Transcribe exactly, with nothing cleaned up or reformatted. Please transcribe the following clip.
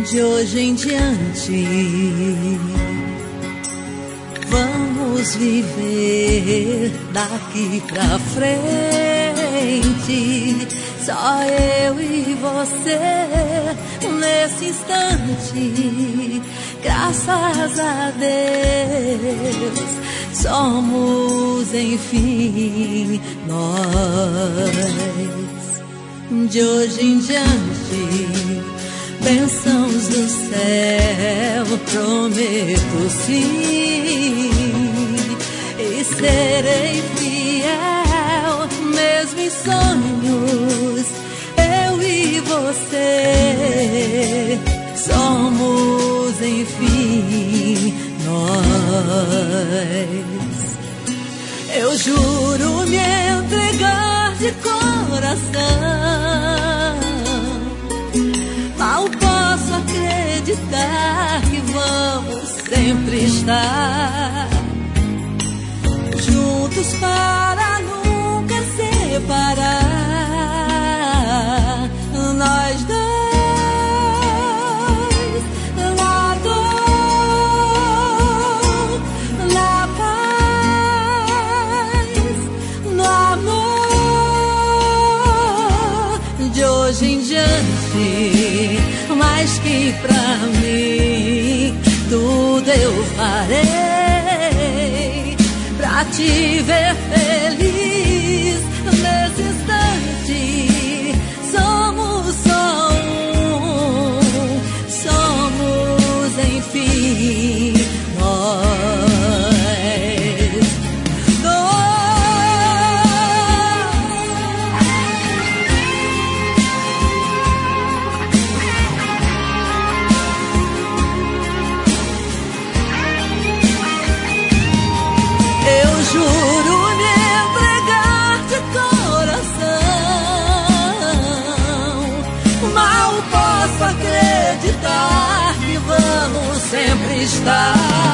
De hoje em diante vamos viver daqui pra frente, só eu e você nesse instante. Graças a Deus somos enfim nós. De hoje em diante, bênçãos do céu, prometo sim, e serei fiel, mesmo em sonhos, eu e você somos enfim nós. Eu juro me entregar de coração, mal posso acreditar que vamos sempre estar juntos para nunca separar. Nós dois, na dor, na paz, no amor. De hoje em diante, mais que pra mim, tudo eu farei pra te ver feliz nesse instante. Somos só um, somos enfim nós Eu juro me entregar de coração, mal posso acreditar que vamos sempre estar